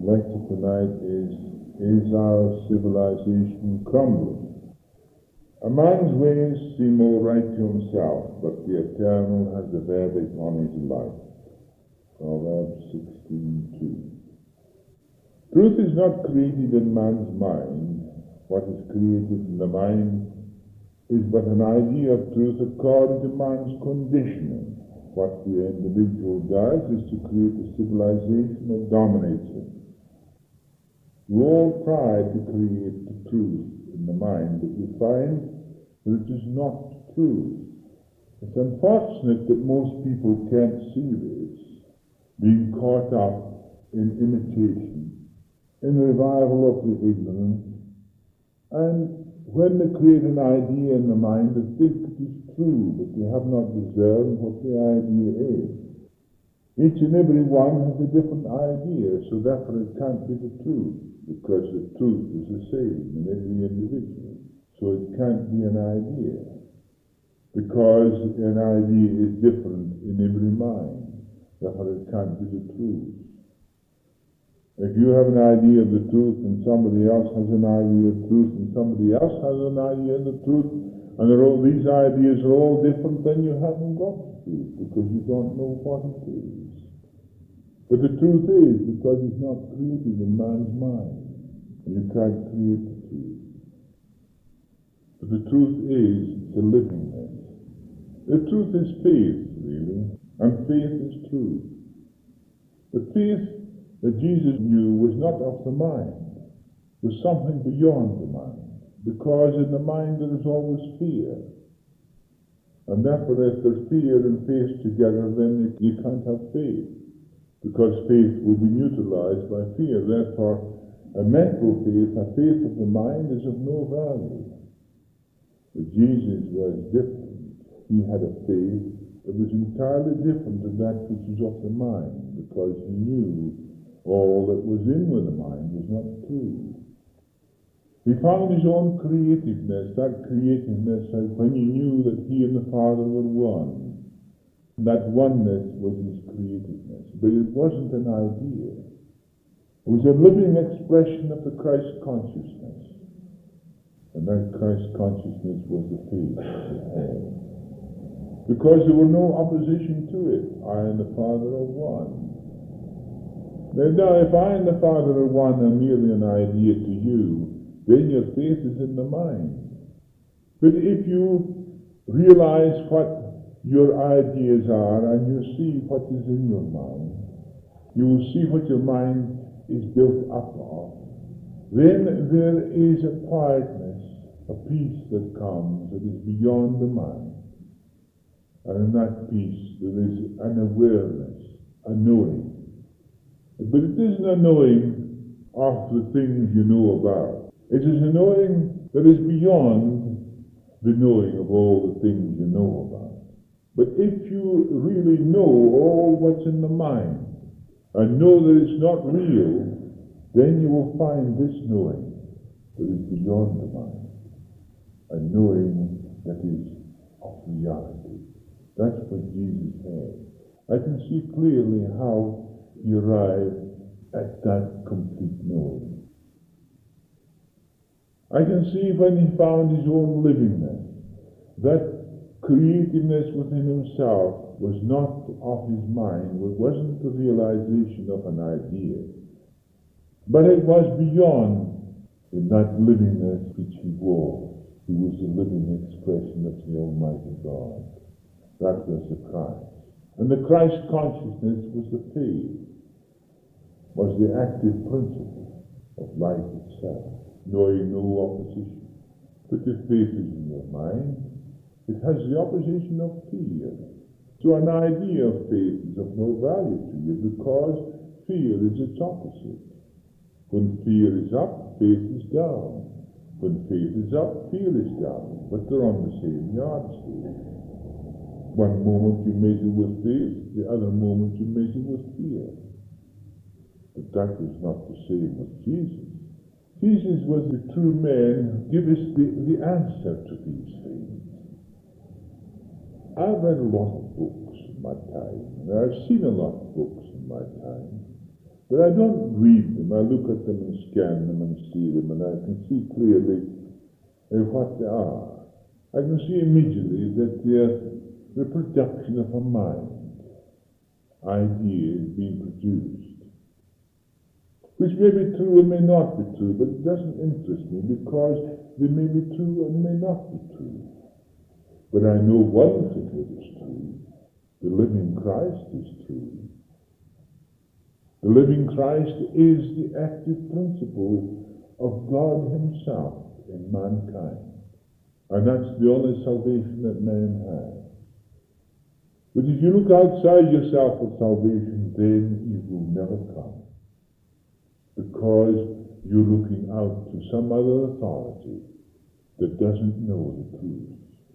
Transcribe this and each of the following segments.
lecture tonight is our civilization crumbling? A man's ways seem all right to himself, but the Eternal has a verdict on his life. Proverbs 16:2. Truth is not created in man's mind. What is created in the mind is but an idea of truth according to man's conditioning. What the individual does is to create a civilization that dominates him. We all try to create the truth in the mind, but we find that it is not true. It's unfortunate that most people can't see this, being caught up in imitation, in revival of the ignorant, and when they create an idea in the mind, they think it is true, but they have not discerned what the idea is. Each and every one has a different idea, so therefore it can't be the truth, because the truth is the same in every individual. So it can't be an idea, because an idea is different in every mind. Therefore it can't be the truth. If you have an idea of the truth and somebody else has an idea of truth and somebody else has an idea of the truth, and these ideas are all different, then you haven't got the truth, because you don't know what it is. But the truth is, because it's not created in man's mind, and you can't create the truth. But the truth is, it's a livingness. The truth is faith, really, and faith is truth. The faith that Jesus knew was not of the mind, was something beyond the mind, because in the mind there is always fear. And therefore if there's fear and faith together, then you can't have faith, because faith will be neutralized by fear. Therefore a mental faith, a faith of the mind, is of no value. But Jesus was different. He had a faith that was entirely different than that which is of the mind, because he knew all that was in with the mind was not true. He found his own creativeness, that creativeness when he knew that he and the Father were one. That oneness was his creativeness. But it wasn't an idea. It was a living expression of the Christ consciousness. And that Christ consciousness was the faith he had. Because there were no opposition to it. I and the Father are one. Now, if I and the Father are one and merely an idea to you, then your faith is in the mind. But if you realize what your ideas are and you see what is in your mind, you will see what your mind is built up of, then there is a quietness, a peace that comes that is beyond the mind. And in that peace there is an awareness, a knowing. But it isn't a knowing of the things you know about. It is a knowing that is beyond the knowing of all the things you know about. But if you really know all what's in the mind, and know that it's not real, then you will find this knowing that is beyond the mind. A knowing that is of reality. That's what Jesus had. I can see clearly how he arrived at that complete knowing. I can see when he found his own livingness, that creativeness within himself was not of his mind, it wasn't the realization of an idea, but it was beyond in that livingness which he was. He was the living expression of the Almighty God. That was the Christ. And the Christ consciousness was the faith, was the active principle of life itself, knowing no opposition. But if faith is in your mind, it has the opposition of fear. So an idea of faith is of no value to you, because fear is its opposite. When fear is up, faith is down. When faith is up, fear is down. But they're on the same yardstick. One moment you measure with faith, the other moment you measure with fear. But that was not the same with Jesus. Jesus was the true man who gave us the answer to these things. I've read a lot of books in my time, and I've seen a lot of books in my time. But I don't read them. I look at them and scan them and see them, and I can see clearly what they are. I can see immediately that they're the production of a mind, ideas being produced, which may be true and may not be true, but it doesn't interest me because they may be true and may not be true. But I know one thing that is true. The living Christ is true. The living Christ is the active principle of God himself in mankind. And that's the only salvation that man has. But if you look outside yourself for salvation, then you will never come. Because you're looking out to some other authority that doesn't know the truth.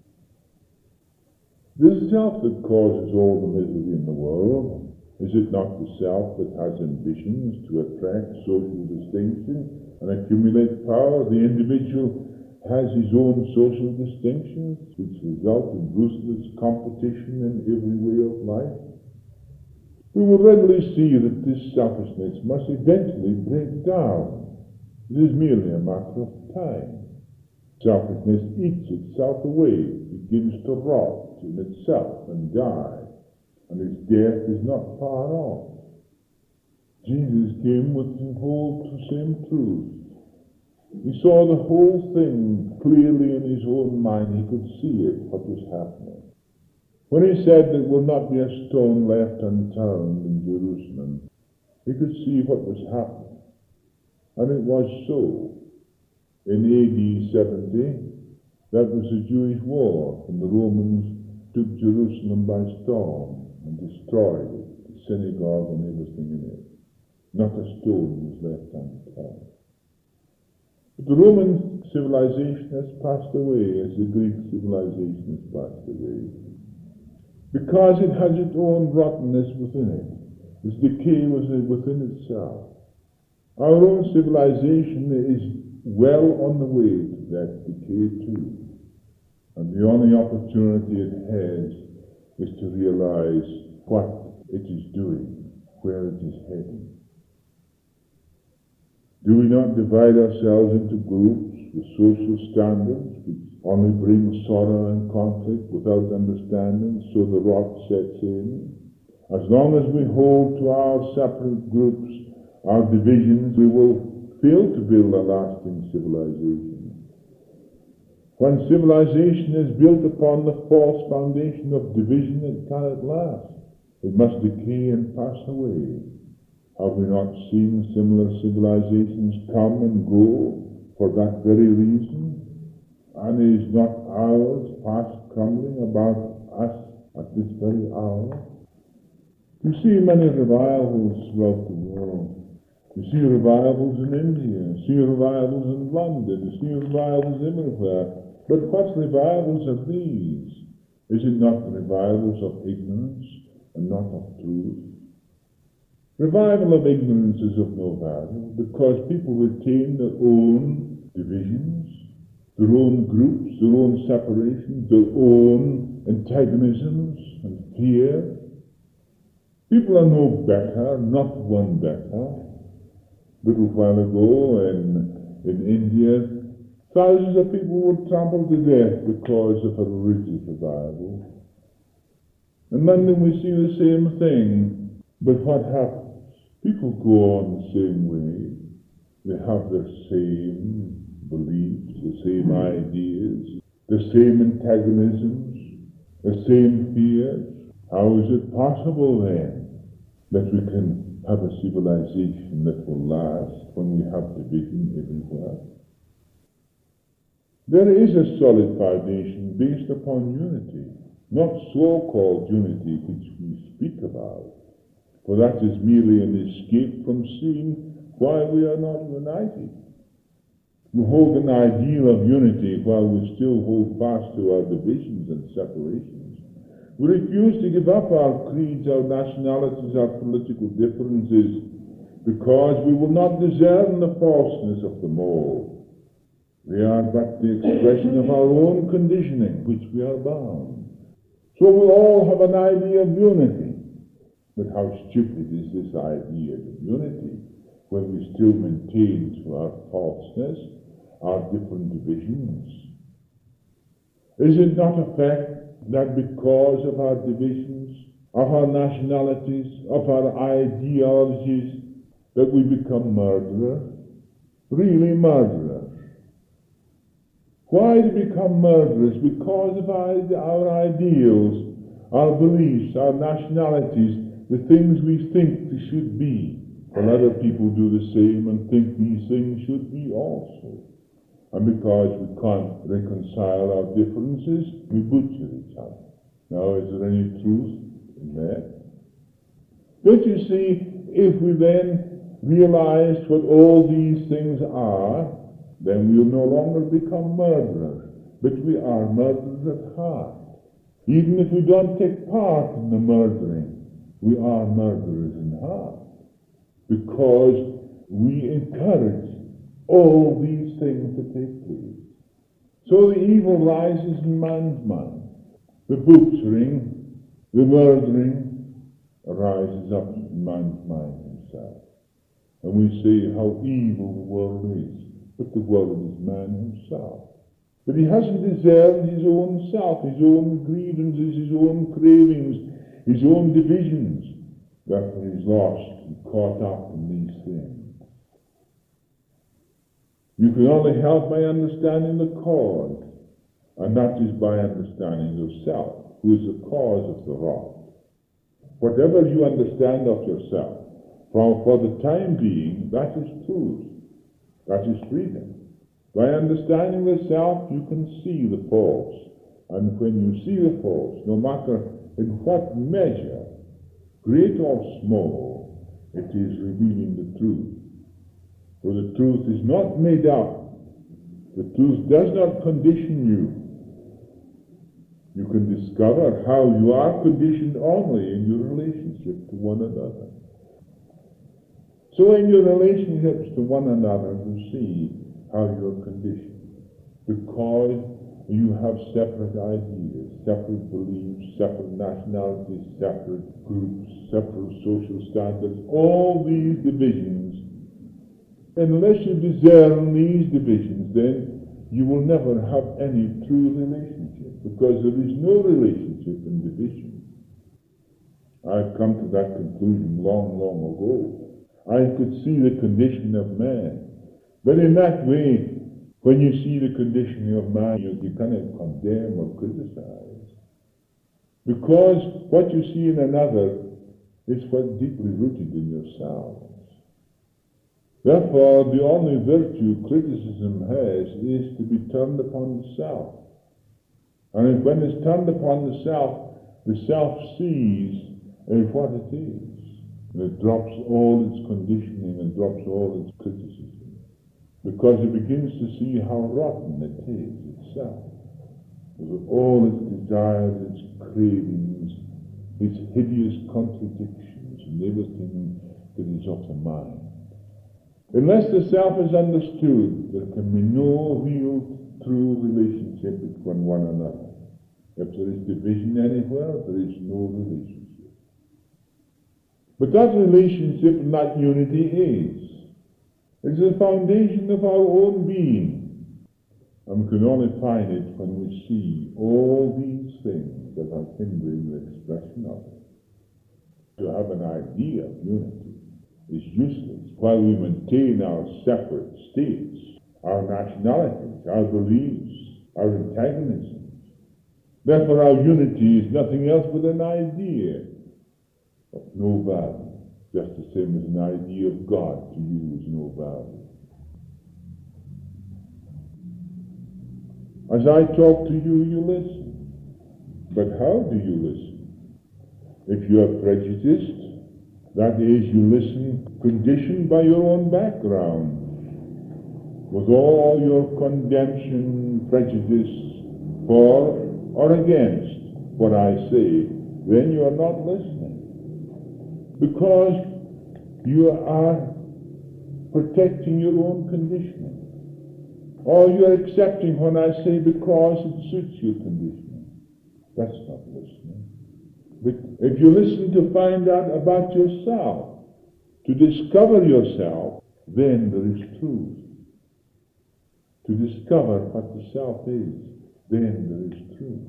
This self that causes all the misery in the world. Is it not the self that has ambitions to attract social distinction and accumulate power? The individual has his own social distinctions, which result in ruthless competition in every way of life. We will readily see that this selfishness must eventually break down. It is merely a matter of time. Selfishness eats itself away, begins to rot in itself and die, and its death is not far off. Jesus came with the whole same truth. He saw the whole thing clearly in his own mind. He could see it, what was happening. When he said there will not be a stone left unturned in Jerusalem, he could see what was happening. And it was so. In AD 70, that was the Jewish war, when the Romans took Jerusalem by storm and destroyed it, the synagogue and everything in it. Not a stone was left unturned. But the Roman civilization has passed away as the Greek civilization has passed away. Because it has its own rottenness within it. Its decay was within itself. Our own civilization is well on the way to that decay too. And the only opportunity it has is to realize what it is doing, where it is heading. Do we not divide ourselves into groups with social standards which only bring sorrow and conflict without understanding, so the rot sets in? As long as we hold to our separate groups, our divisions, we will fail to build a lasting civilization. When civilization is built upon the false foundation of division, it cannot last. It must decay and pass away. Have we not seen similar civilizations come and go for that very reason? And is not ours fast crumbling about us at this very hour? You see many revivals throughout the world. You see revivals in India, you see revivals in London, you see revivals everywhere. But what revivals are these? Is it not the revivals of ignorance and not of truth? Revival of ignorance is of no value because people retain their own divisions, their own groups, their own separations, their own antagonisms and fear. People are no better, not one better. A little while ago in India, thousands of people were trampled to death because of a religious revival. In London we see the same thing. But what happens? People go on the same way. They have the same beliefs, the same ideas, the same antagonisms, the same fears. How is it possible then that we can have a civilization that will last when we have division everywhere? There is a solid foundation based upon unity, not so-called unity which we speak about. For that is merely an escape from seeing why we are not united. We hold an ideal of unity while we still hold fast to our divisions and separations. We refuse to give up our creeds, our nationalities, our political differences, because we will not discern the falseness of them all. They are but the expression of our own conditioning, which we are bound. So we all have an idea of unity. But how stupid is this idea of unity? when we still maintain through our falseness our different divisions? Is it not a fact that because of our divisions, of our nationalities, of our ideologies, that we become murderers? Really murderers. Why do we become murderers? Because of our ideals, our beliefs, our nationalities, the things we think they should be. Well, other people do the same and think these things should be also. And because we can't reconcile our differences, we butcher each other. Now, is there any truth in that? Don't you see, if we then realize what all these things are, then we'll no longer become murderers, but we are murderers at heart. Even if we don't take part in the murdering, we are murderers in heart, because we encourage all these things to take place. So the evil rises in man's mind. The butchering, the murdering arises up in man's mind himself. And we say how evil the world is. But the world is man himself. But he hasn't discerned his own self, his own grievances, his own cravings, his own divisions. Therefore he's lost and caught up in these things. You can only help by understanding the cause, and that is by understanding yourself, who is the cause of the wrath. Whatever you understand of yourself, for the time being, that is truth. That is freedom. By understanding the self, you can see the false. And when you see the false, no matter in what measure, great or small, it is revealing the truth. For the truth is not made up. The truth does not condition you. You can discover how you are conditioned only in your relationship to one another. So in your relationships to one another, you see how you're conditioned. Because you have separate ideas, separate beliefs, separate nationalities, separate groups, separate social standards, all these divisions. Unless you discern these divisions, then you will never have any true relationship, because there is no relationship in division. I've come to that conclusion long, long ago. I could see the condition of man. But in that way, when you see the condition of man, you cannot condemn or criticize. Because what you see in another is what's deeply rooted in yourselves. Therefore, the only virtue criticism has is to be turned upon the self. And when it's turned upon the self sees what it is. And it drops all its conditioning and drops all its criticism. Because it begins to see how rotten it is itself. With all its desires, its cravings, its hideous contradictions, and everything that is of the mind. Unless the self is understood, there can be no real, true relationship between one another. If there is division anywhere, there is no relationship. But that relationship and that unity is the foundation of our own being. And we can only find it when we see all these things that are hindering the expression of it. To have an idea of unity is useless while we maintain our separate states, our nationalities, our beliefs, our antagonisms. Therefore our unity is nothing else but an idea of no value, just the same as an idea of God to you is no value. As I talk to you, you listen. But how do you listen? If you are prejudiced, that is, you listen conditioned by your own background, with all your condemnation, prejudice for or against what I say, then you are not listening. Because you are protecting your own conditioning. Or you are accepting when I say because it suits your conditioning. That's not listening. But if you listen to find out about yourself, to discover yourself, then there is truth. To discover what the self is, then there is truth.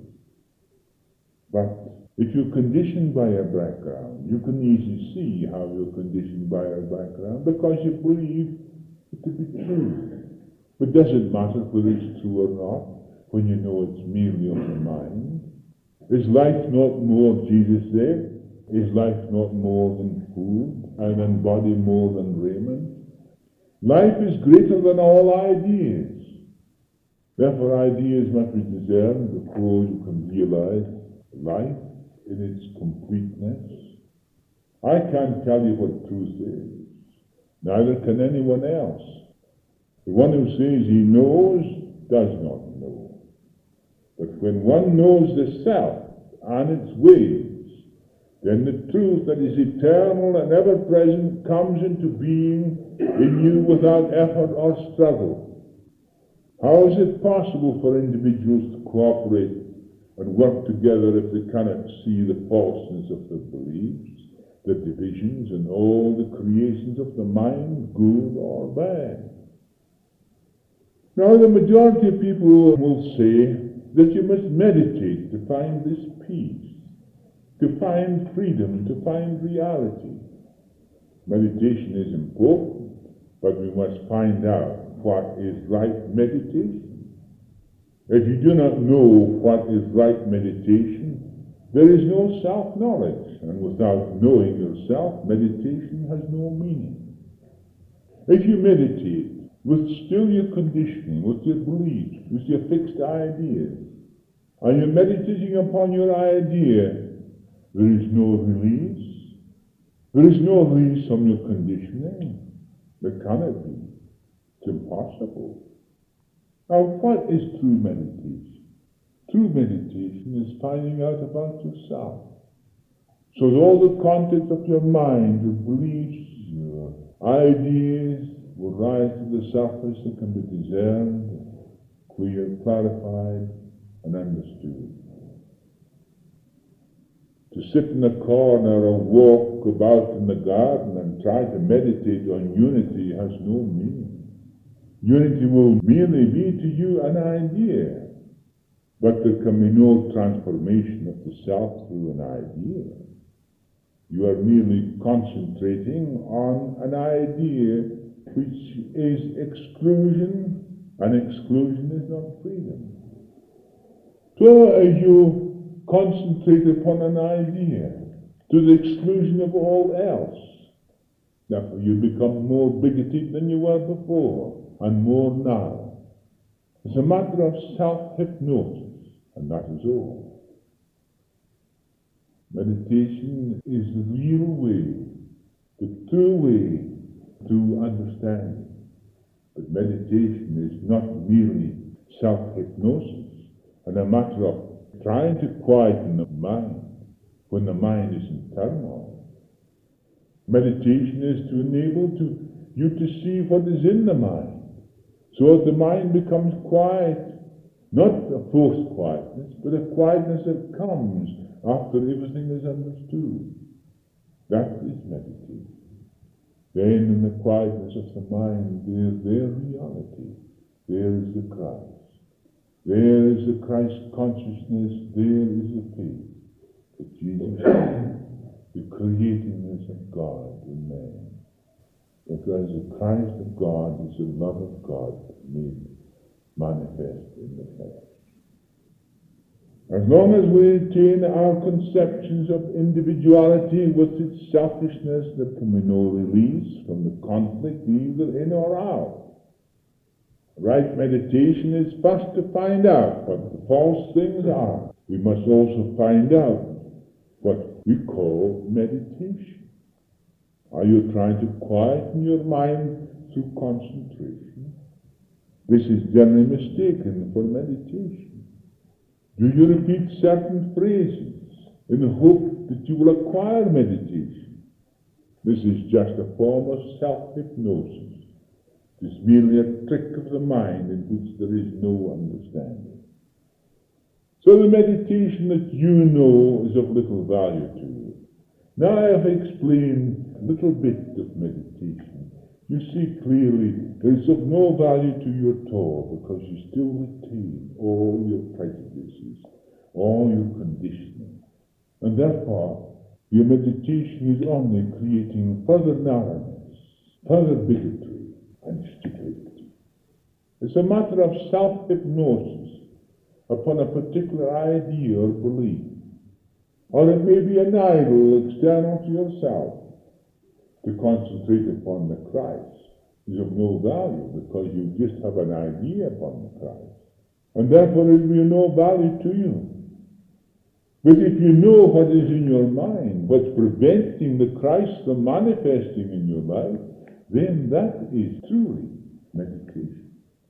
But if you're conditioned by a background, you can easily see how you're conditioned by a background because you believe it to be true. But does it matter whether it's true or not when you know it's merely of the mind? Is life not more, Jesus said, is life not more than food, and body more than raiment? Life is greater than all ideas. Therefore, ideas must be discerned before you can realize life in its completeness. I can't tell you what truth is. Neither can anyone else. The one who says he knows does not know. But when one knows the self and its ways, then the truth that is eternal and ever-present comes into being in you without effort or struggle. How is it possible for individuals to cooperate and work together if they cannot see the falseness of their beliefs, the divisions, and all the creations of the mind, good or bad? Now, the majority of people will say that you must meditate to find this peace, to find freedom, to find reality. Meditation is important, but we must find out what is right meditation. If you do not know what is right meditation, there is no self-knowledge, and without knowing yourself, meditation has no meaning. If you meditate with still your conditioning, with your beliefs, with your fixed ideas, and you're meditating upon your idea, there is no release. There is no release from your conditioning. There cannot be. It's impossible. Now, what is true meditation? True meditation is finding out about yourself. So that all the contents of your mind, your beliefs, your ideas will rise to the surface and can be discerned, clear, clarified, and understood. To sit in a corner or walk about in the garden and try to meditate on unity has no meaning. Unity will merely be to you an idea, but there can be no transformation of the self through an idea. You are merely concentrating on an idea which is exclusion, and exclusion is not freedom. So as you concentrate upon an idea to the exclusion of all else, therefore you become more bigoted than you were before, and more now. It's a matter of self-hypnosis, and that is all. Meditation is the real way, the true way to understanding. But meditation is not merely self-hypnosis, and a matter of trying to quieten the mind when the mind is in turmoil. Meditation is to enable you to see what is in the mind, so that the mind becomes quiet, not a forced quietness, but a quietness that comes after everything is understood. That is meditation. Then in the quietness of the mind, there is their reality. There is the Christ. There is the Christ consciousness. There is the faith that Jesus is the creatingness of God in man. Because the Christ of God is the love of God made manifest in the flesh. As long as we retain our conceptions of individuality with its selfishness, there can be no release from the conflict either in or out. Right meditation is first to find out what the false things are. We must also find out what we call meditation. Are you trying to quieten your mind through concentration? This is generally mistaken for meditation. Do you repeat certain phrases in the hope that you will acquire meditation? This is just a form of self-hypnosis. It is merely a trick of the mind in which there is no understanding. So the meditation that you know is of little value to you. Now I have explained a little bit of meditation. you see clearly it's of no value to you at all, because you still retain all your prejudices, all your conditioning. And therefore, your meditation is only creating further narrowness, further bigotry, and stupidity. It's a matter of self-hypnosis upon a particular idea or belief. Or it may be an idol external to yourself. To concentrate upon the Christ is of no value, because you just have an idea upon the Christ. And therefore it will be of no value to you. But if you know what is in your mind, what's preventing the Christ from manifesting in your life, then that is truly meditation.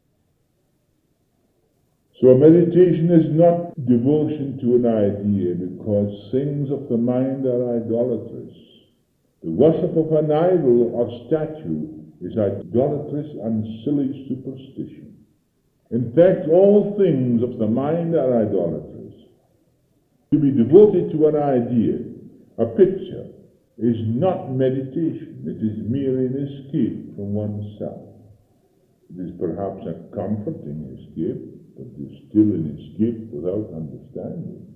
So meditation is not devotion to an idea, because things of the mind are idolatrous. The worship of an idol or statue is idolatrous and silly superstition. In fact, all things of the mind are idolatrous. To be devoted to an idea, a picture, is not meditation. It is merely an escape from oneself. It is perhaps a comforting escape, but it is still an escape without understanding.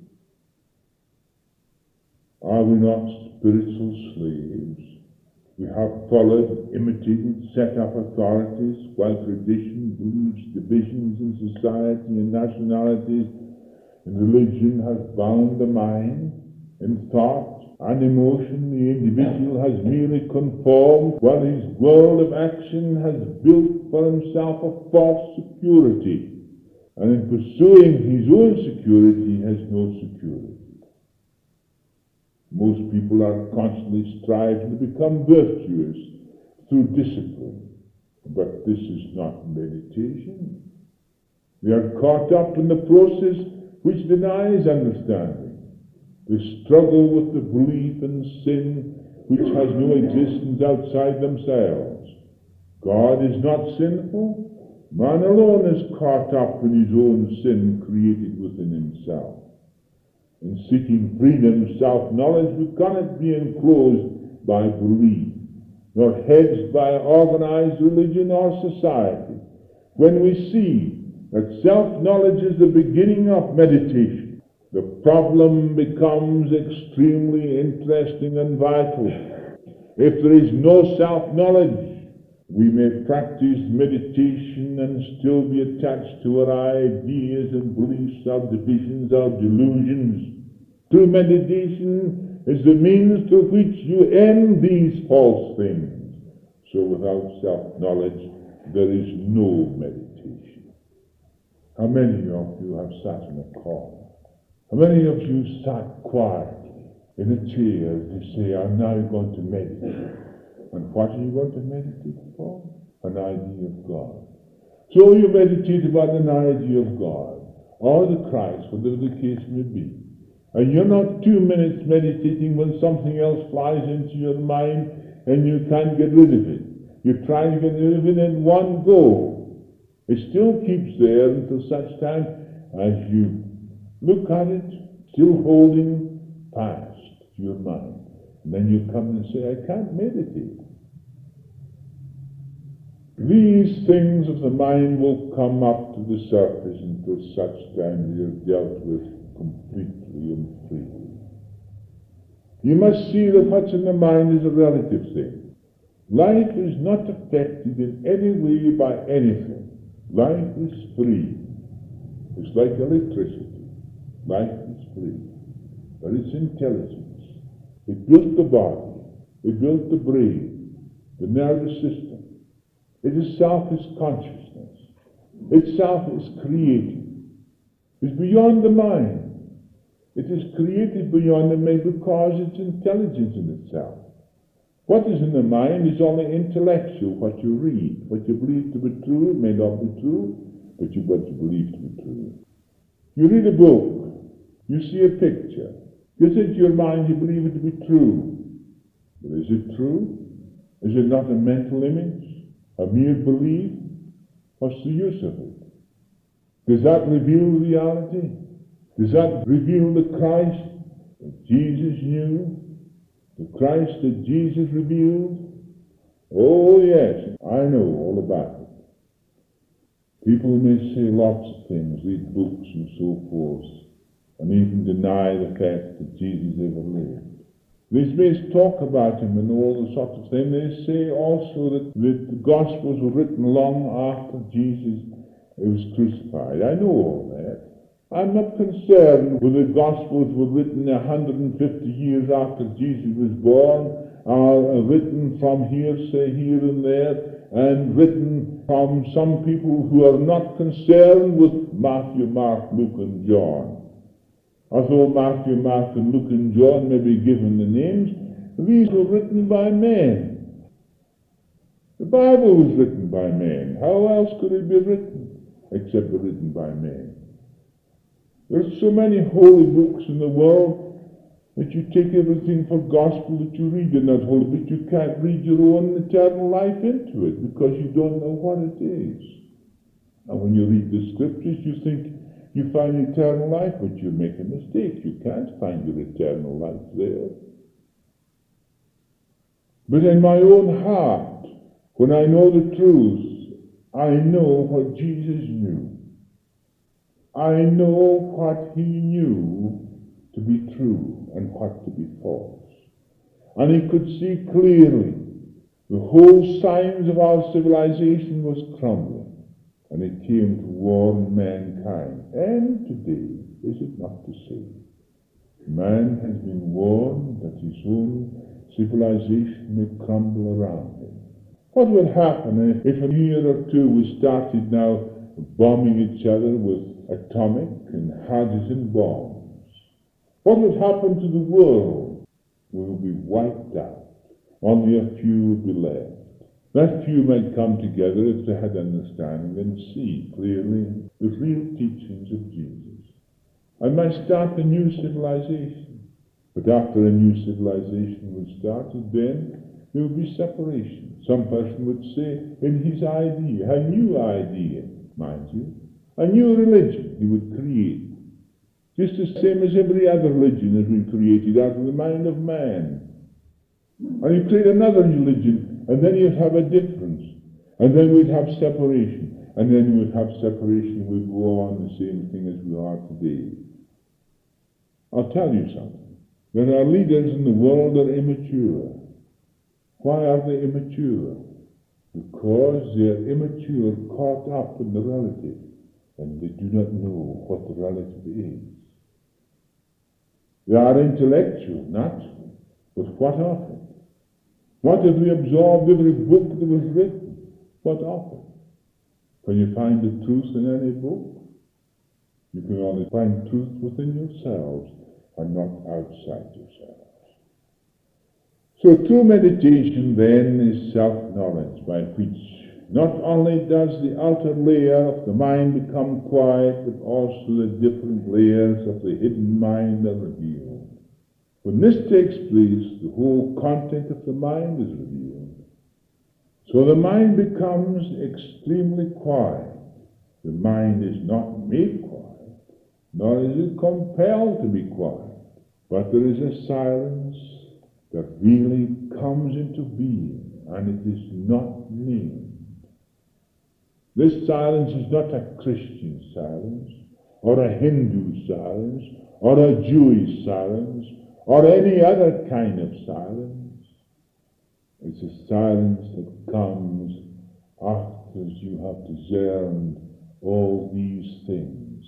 Are we not spiritual slaves? We have followed, imitated, set up authorities, while tradition, beliefs, divisions in society and nationalities and religion has bound the mind. In thought and emotion, the individual has merely conformed, while his world of action has built for himself a false security, and in pursuing his own security has no security. Most people are constantly striving to become virtuous through discipline, but this is not meditation. They are caught up in the process which denies understanding. They struggle with the belief in sin which has no existence outside themselves. God is not sinful. Man alone is caught up in his own sin created within himself. In seeking freedom, self-knowledge, we cannot be enclosed by belief, nor hedged by organized religion or society. When we see that self-knowledge is the beginning of meditation, the problem becomes extremely interesting and vital. If there is no self-knowledge, we may practice meditation and still be attached to our ideas and beliefs, our divisions, our delusions. True meditation is the means through which you end these false things. So without self-knowledge, there is no meditation. How many of you have sat in a corner? How many of you sat quietly in a chair to say, I'm now going to meditate? And what are you going to meditate for? An idea of God. So you meditate about an idea of God, or the Christ, whatever the case may be. And you're not 2 minutes meditating when something else flies into your mind and you can't get rid of it. You try to get rid of it in one go. It still keeps there until such time as you look at it, still holding fast to your mind. And then you come and say, I can't meditate. These things of the mind will come up to the surface until such time they are dealt with completely and freely. You must see that what's in the mind is a relative thing. Life is not affected in any way by anything. Life is free. It's like electricity. Life is free. But it's intelligence. It built the body. It built the brain, the nervous system. It itself is consciousness. Itself is created. It's beyond the mind. It is created beyond the mind because it's intelligence in itself. What is in the mind is only intellectual, what you read. What you believe to be true may not be true, but what you believe to be true. You read a book, you see a picture. You say to your mind you believe it to be true. But is it true? Is it not a mental image? A mere belief? What's the use of it? Does that reveal reality? Does that reveal the Christ that Jesus knew? The Christ that Jesus revealed? Oh yes, I know all about it. People may say lots of things, read books and so forth, and even deny the fact that Jesus ever lived. They may talk about him and all the sorts of things. They say also that the Gospels were written long after Jesus was crucified. I know all that. I'm not concerned whether the Gospels were written 150 years after Jesus was born, or written from hearsay here and there, and written from some people who are not concerned with Matthew, Mark, Luke, and John. Although Matthew, Mark, and Luke, and John may be given the names, these were written by men. The Bible was written by men. How else could it be written except written by men? There are so many holy books in the world that you take everything for gospel that you read in that holy book. You can't read your own eternal life into it because you don't know what it is. And when you read the scriptures, you think you find eternal life, but you make a mistake. You can't find your eternal life there. But in my own heart, when I know the truth, I know what Jesus knew. I know what he knew to be true and what to be false. And he could see clearly the whole signs of our civilization was crumbling. And it came to warn mankind. And today, is it not the same? Man has been warned that his own civilization may crumble around him. What would happen if a year or two we started now bombing each other with atomic and hydrogen bombs? What would happen to the world? We would be wiped out. Only a few would be left. That few might come together if they had understanding and see clearly the real teachings of Jesus. I might start a new civilization. But after a new civilization was started, then there would be separation. Some person would say, in his idea, a new idea, mind you, a new religion he would create. Just the same as every other religion has been created out of the mind of man. And you create another religion, and then you'd have a difference. And then we'd have separation. And then we'd have separation, we'd go on the same thing as we are today. I'll tell you something. There are leaders in the world that are immature. Why are they immature? Because they are immature, caught up in the relative, and they do not know what the relative is. They are intellectual, not, but what of it? What if we absorbed every book that was written? What of it? Can you find the truth in any book? You can only find truth within yourselves and not outside yourselves. So true meditation then is self-knowledge, by which not only does the outer layer of the mind become quiet, but also the different layers of the hidden mind are revealed. When this takes place, the whole content of the mind is revealed. So the mind becomes extremely quiet. The mind is not made quiet, nor is it compelled to be quiet, but there is a silence that really comes into being, and it is not named. This silence is not a Christian silence, or a Hindu silence, or a Jewish silence, or any other kind of silence. It's a silence that comes after you have discerned all these things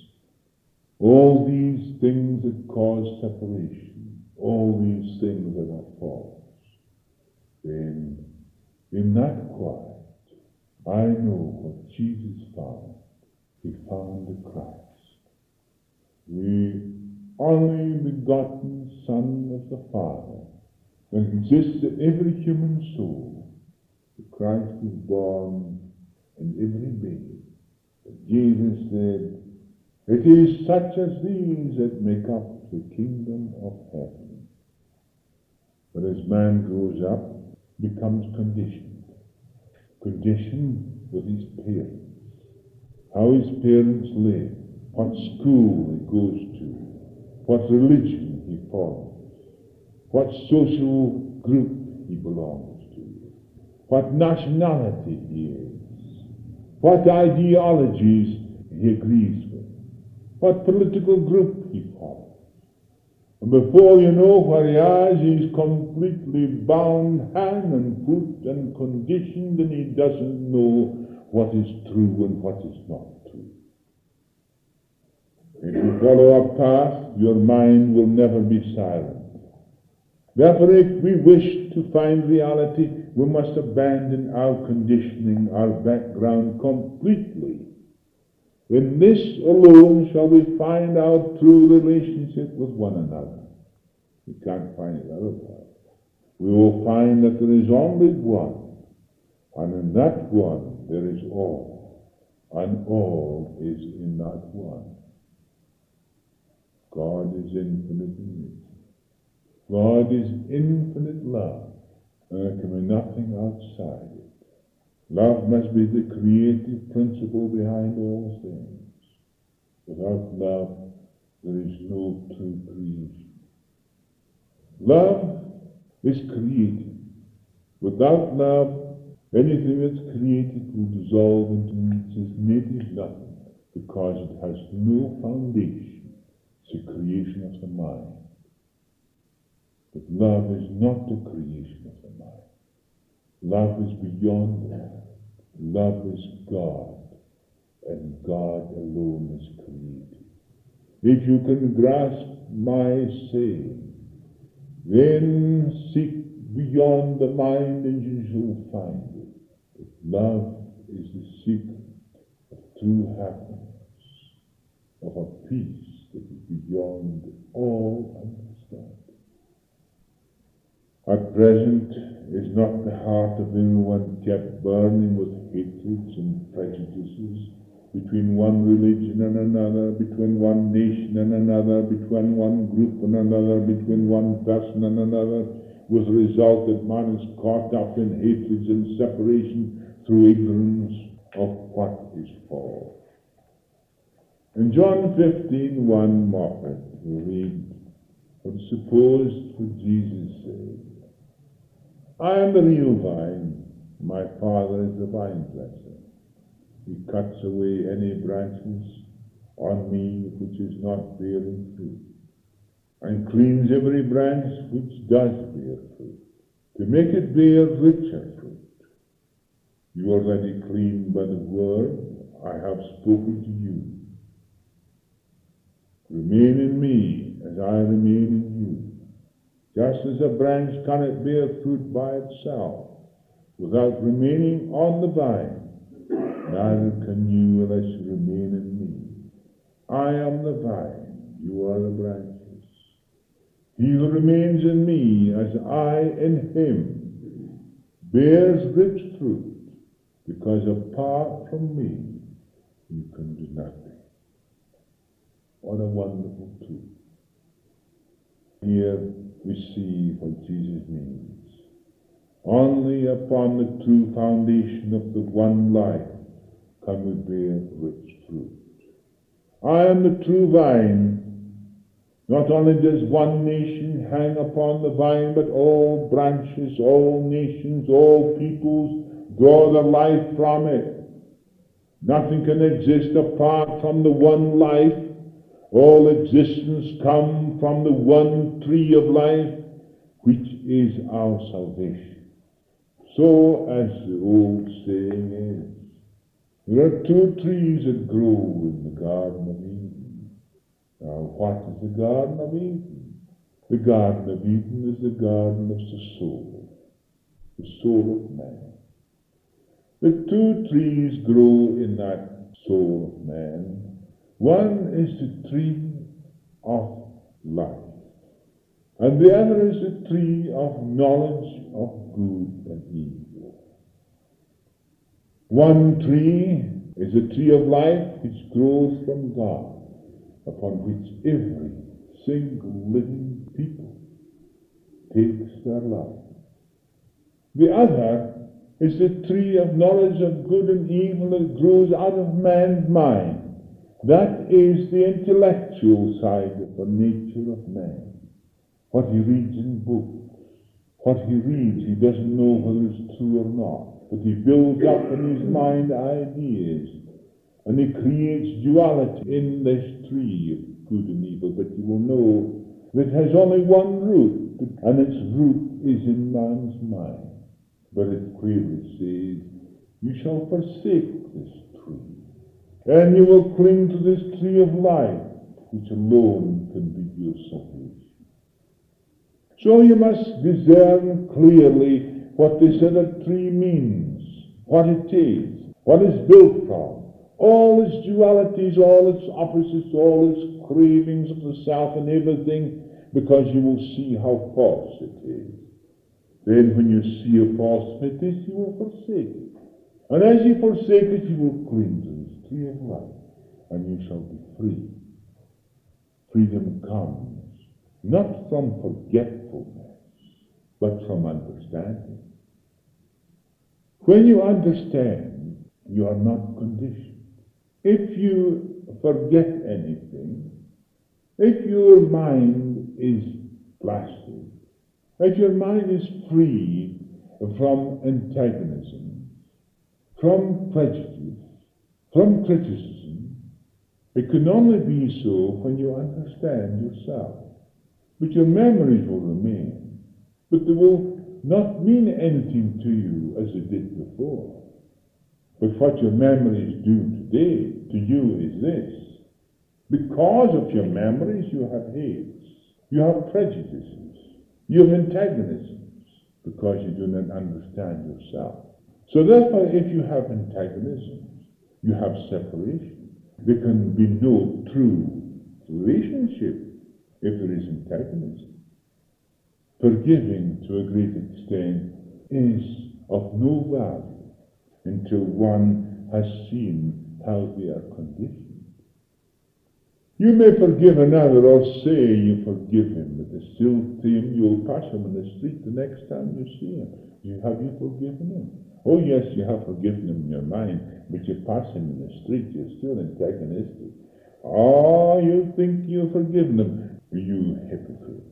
that cause separation, all these things that are false. Then, in that quiet, I know what Jesus found. He found the Christ, the only begotten Son of the Father, that exists in every human soul. The Christ was born in every baby. But Jesus said, it is such as these that make up the kingdom of heaven. But as man grows up, becomes conditioned with his parents, how his parents live, what school he goes to, what religion he follows, what social group he belongs to, what nationality he is, what ideologies he agrees with, what political group he follows. And before you know where he is, he's completely bound hand and foot and conditioned, and he doesn't know what is true and what is not true. If you follow a path, your mind will never be silent. Therefore, if we wish to find reality, we must abandon our conditioning, our background completely. In this alone shall we find our true relationship with one another. We can't find it otherwise. We will find that there is only one, and in that one there is all, and all is in that one. God is infinite in nature. God is infinite love, and there can be nothing outside it. Love must be the creative principle behind all things. Without love, there is no true creation. Love is creative. Without love, anything that's created will dissolve into its native nothing, because it has no foundation. It's a creation of the mind. But love is not the creation of the mind. Love is beyond that. Love is God, and God alone is created. If you can grasp my saying, then seek beyond the mind and you shall find it. But love is the secret of true happiness, of a peace that is beyond all understanding. At present, is not the heart of everyone kept burning with hatreds and prejudices between one religion and another, between one nation and another, between one group and another, between one person and another, with the result that man is caught up in hatreds and separation through ignorance of what is false. In John 15:1 Moffat, we read, "But suppose what Jesus said, I am the real vine, my Father is the vine dresser. He cuts away any branches on me which is not bearing fruit, and cleans every branch which does bear fruit, to make it bear richer fruit. You are already clean by the word I have spoken to you. Remain in me as I remain in you. Just as a branch cannot bear fruit by itself without remaining on the vine, neither can you unless you remain in me. I am the vine, you are the branches. He who remains in me as I in him bears rich fruit, because apart from me you can do nothing." What a wonderful truth. Here we see what Jesus means. Only upon the true foundation of the one life can we bear rich fruit. I am the true vine. Not only does one nation hang upon the vine, but all branches, all nations, all peoples draw their life from it. Nothing can exist apart from the one life. All existence comes from the one tree of life, which is our salvation. So, as the old saying is, there are two trees that grow in the Garden of Eden. Now, what is the Garden of Eden? The Garden of Eden is the garden of the soul of man. The two trees grow in that soul of man. One is the tree of life, and the other is the tree of knowledge of good and evil. One tree is the tree of life which grows from God, upon which every single living people takes their life. The other is the tree of knowledge of good and evil that grows out of man's mind. That is the intellectual side of the nature of man, what he reads in books, What he reads, he doesn't know whether it's true or not. But he builds up in his mind ideas, and he creates duality in this tree of good and evil. But you will know that it has only one root, and its root is in man's mind. But it clearly says, you shall forsake this tree, and you will cling to this tree of life, which alone can be your salvation. So you must discern clearly what this other tree means, what it is, what it's built from, all its dualities, all its opposites, all its cravings of the self and everything, because you will see how false it is. Then when you see how false it is, you will forsake it. And as you forsake it, you will cling to this tree of life, and you shall be free. Freedom comes not from forgetfulness, but from understanding. When you understand, you are not conditioned. If you forget anything, if your mind is blasted, if your mind is free from antagonism, from prejudice, from criticism, it can only be so when you understand yourself. But your memories will remain, but they will not mean anything to you as they did before. But what your memories do today to you is this. Because of your memories, you have hates, you have prejudices, you have antagonisms, because you do not understand yourself. So therefore, if you have antagonisms, you have separation. There can be no true relationship if there is antagonism. Forgiving to a great extent is of no value until one has seen how they are conditioned. You may forgive another or say you forgive him, but the still same you'll pass him in the street the next time you see him. Have you forgiven him? Oh yes, you have forgiven him in your mind, but you pass him in the street, you're still antagonistic. Oh, you think you've forgiven him. You hypocrite.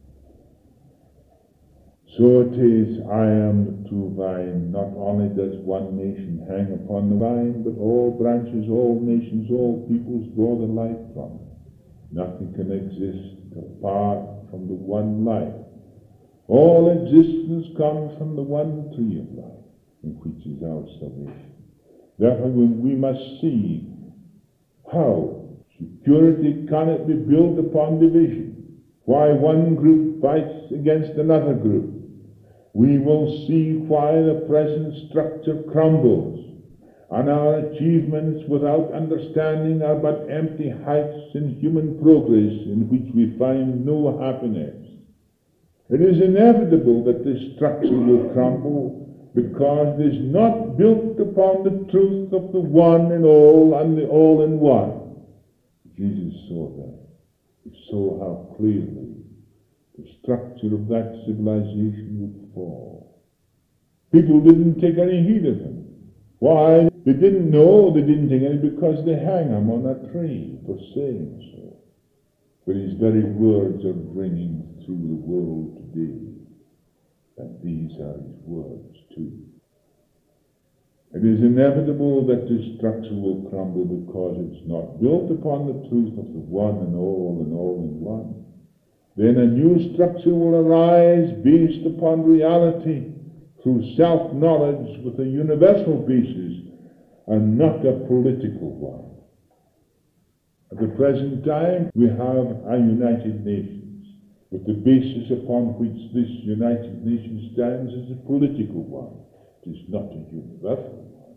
So it is, I am the true vine. Not only does one nation hang upon the vine, but all branches, all nations, all peoples draw their life from it. Nothing can exist apart from the one life. All existence comes from the one tree of life, in which is our salvation. Therefore we must see how security cannot be built upon division. Why one group fights against another group. We will see why the present structure crumbles, and our achievements without understanding are but empty heights in human progress in which we find no happiness. It is inevitable that this structure will crumble because it is not built upon the truth of the one in all and the all in one. Jesus saw that. He saw how clearly the structure of that civilization would fall. People didn't take any heed of him. Why? They didn't know, they didn't take any, because they hang him on a tree for saying so. But his very words are ringing through the world today, and these are his words too. It is inevitable that this structure will crumble because it's not built upon the truth of the one and all in one. Then a new structure will arise based upon reality through self-knowledge with a universal basis and not a political one. At the present time, we have a United Nations, but the basis upon which this United Nations stands is a political one. It is not a universal one.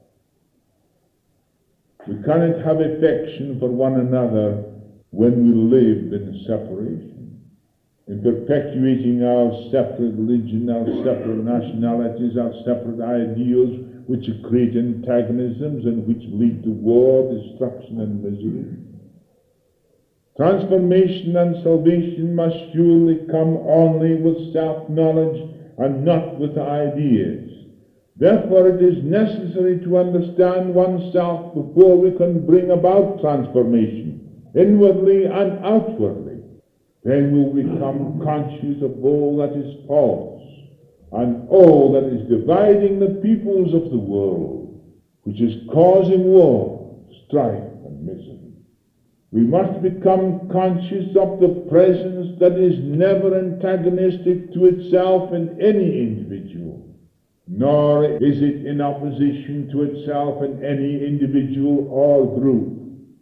We cannot have affection for one another when we live in separation, in perpetuating our separate religion, our separate nationalities, our separate ideals, which create antagonisms and which lead to war, destruction, and misery. Transformation and salvation must surely come only with self-knowledge and not with ideas. Therefore, it is necessary to understand oneself before we can bring about transformation, inwardly and outwardly. Then we'll become conscious of all that is false, and all that is dividing the peoples of the world, which is causing war, strife, and misery. We must become conscious of the presence that is never antagonistic to itself in any individual, nor is it in opposition to itself in any individual or group.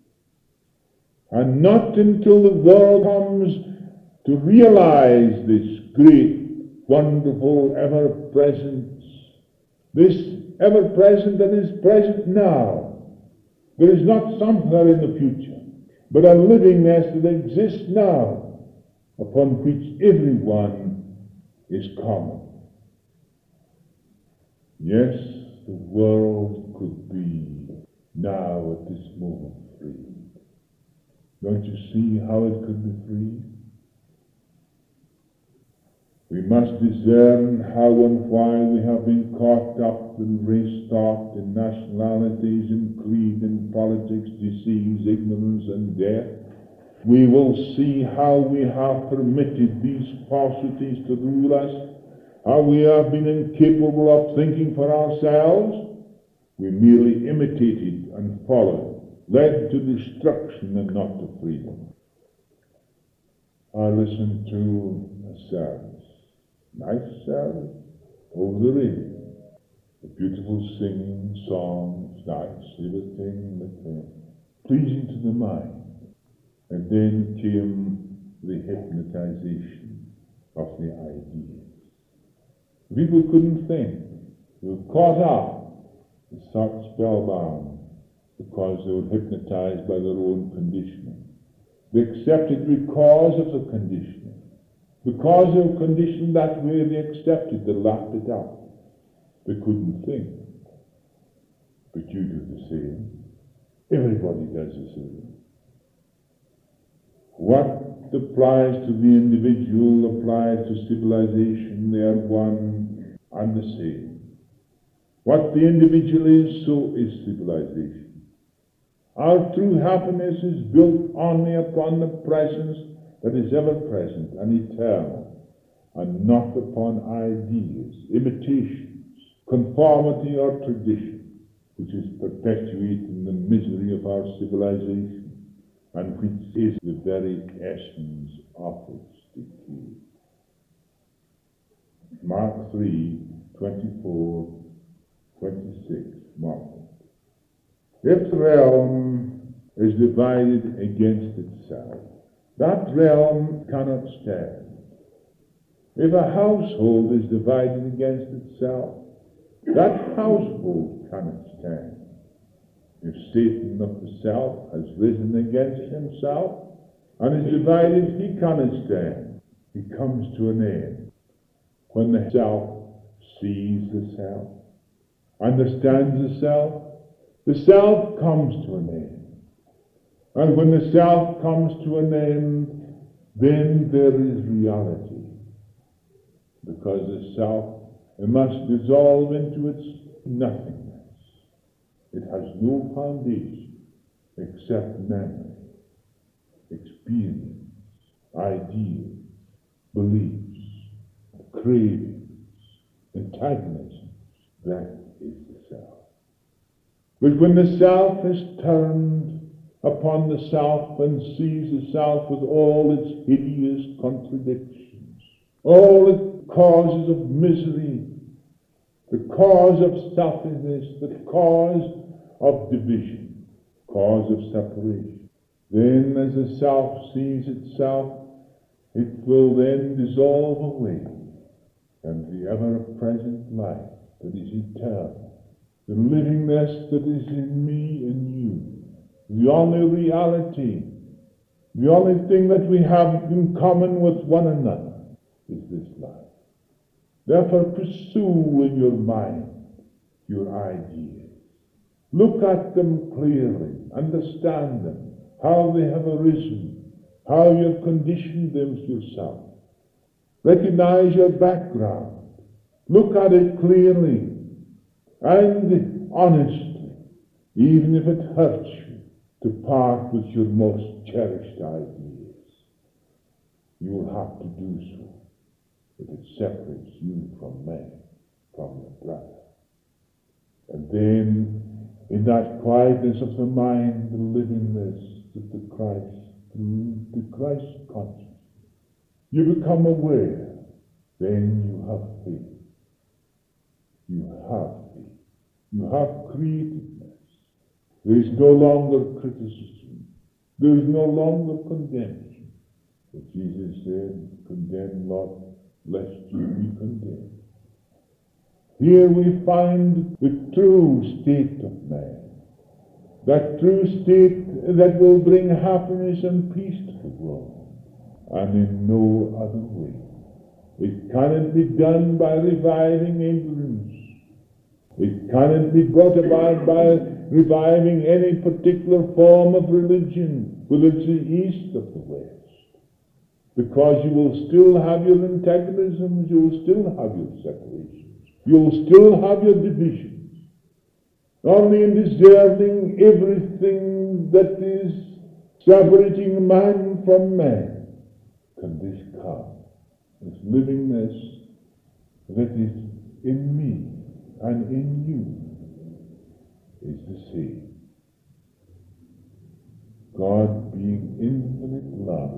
And not until the world comes to realize this great, wonderful, ever-presence, this ever-present that is present now. There is not somewhere in the future, but a livingness that exists now, upon which everyone is common. Yes, the world could be now at this moment free. Don't you see how it could be free? We must discern how and why we have been caught up in race thought, in nationalities, in creed, in politics, disease, ignorance, and death. We will see how we have permitted these falsities to rule us, how we have been incapable of thinking for ourselves. We merely imitated and followed, led to destruction and not to freedom. I listened to a service, nice service, over the radio. The beautiful singing, songs, nice, everything pleasing to the mind. And then came the hypnotization of the ideas. People couldn't think. They were caught up, such spellbound, because they were hypnotized by their own conditioning. They accepted because of the conditioning. Because they were conditioned that way, they accepted, they laughed it up. They couldn't think. But you do the same. Everybody does the same. What applies to the individual applies to civilization. They are one and the same. What the individual is, so is civilization. Our true happiness is built only upon the presence that is ever present and eternal, and not upon ideas, imitations, conformity or tradition, which is perpetuating the misery of our civilization, and which is the very essence of its decay. Mark 3, 24, 26, Mark. If the realm is divided against itself, that realm cannot stand. If a household is divided against itself, that household cannot stand. If Satan of the self has risen against himself and is divided, he cannot stand. He comes to an end. When the self sees the self, understands the self comes to an end. And when the self comes to an end, then there is reality. Because the self must dissolve into its nothingness. It has no foundation except memory, experience, ideas, beliefs, cravings, antagonisms. That is the self. But when the self is turned upon the self and sees the self with all its hideous contradictions, all its causes of misery, the cause of selfishness, the cause of division, cause of separation. Then as the self sees itself, it will then dissolve away, and the ever-present life that is eternal, the livingness that is in me and you, the only reality, the only thing that we have in common with one another is this life. Therefore, pursue in your mind your ideas. Look at them clearly. Understand them, how they have arisen, how you have conditioned them yourself. Recognize your background. Look at it clearly and honestly, even if it hurts you to part with your most cherished ideas. You will have to do so. but it separates you from man, from your brother. And then, in that quietness of the mind, the livingness of the Christ, through the Christ consciousness, you become aware. Then you have faith. You have faith. You have creativeness. There is no longer criticism. There is no longer condemnation. But Jesus said, condemn not, lest you be condemned. Here we find the true state of man. That true state that will bring happiness and peace to the world. And in no other way. It cannot be done by reviving ignorance. It cannot be brought about by reviving any particular form of religion, whether it's the East or the West. Because you will still have your antagonisms, you will still have your separations, you will still have your divisions. Only in discerning everything that is separating man from man can this come. This livingness that is in me and in you is the same. God being infinite love,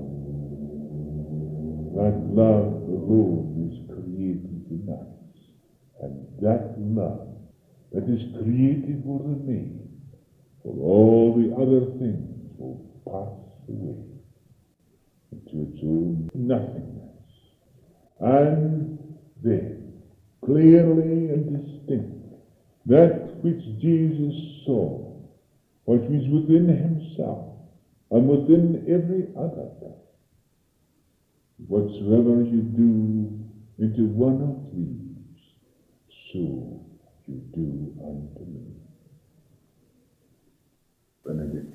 that love alone is created in us, and that love that is created will remain, for all the other things will pass away into its own nothingness. And then, clearly and distinctly, that which Jesus saw, which was within himself and within every other person, whatsoever you do into one of these, so you do unto me. Benediction.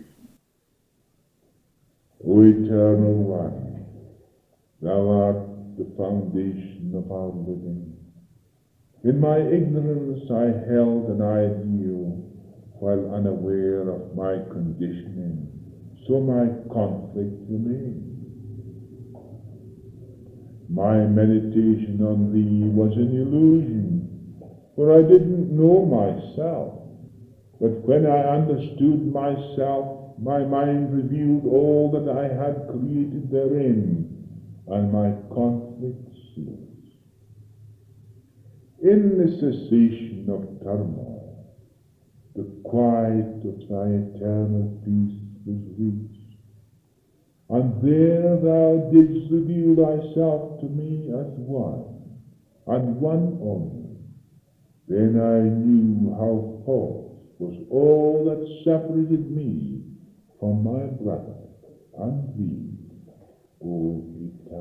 O Eternal One, thou art the foundation of our living. In my ignorance I held an ideal, while unaware of my conditioning, so my conflict remained. My meditation on thee was an illusion, for I didn't know myself. But when I understood myself, my mind revealed all that I had created therein, and my conflict ceased. In the cessation of turmoil, the quiet of thy eternal peace was reached, and there thou didst reveal thyself to me as one, and one only. Then I knew how false was all that separated me from my brother and thee, O eternal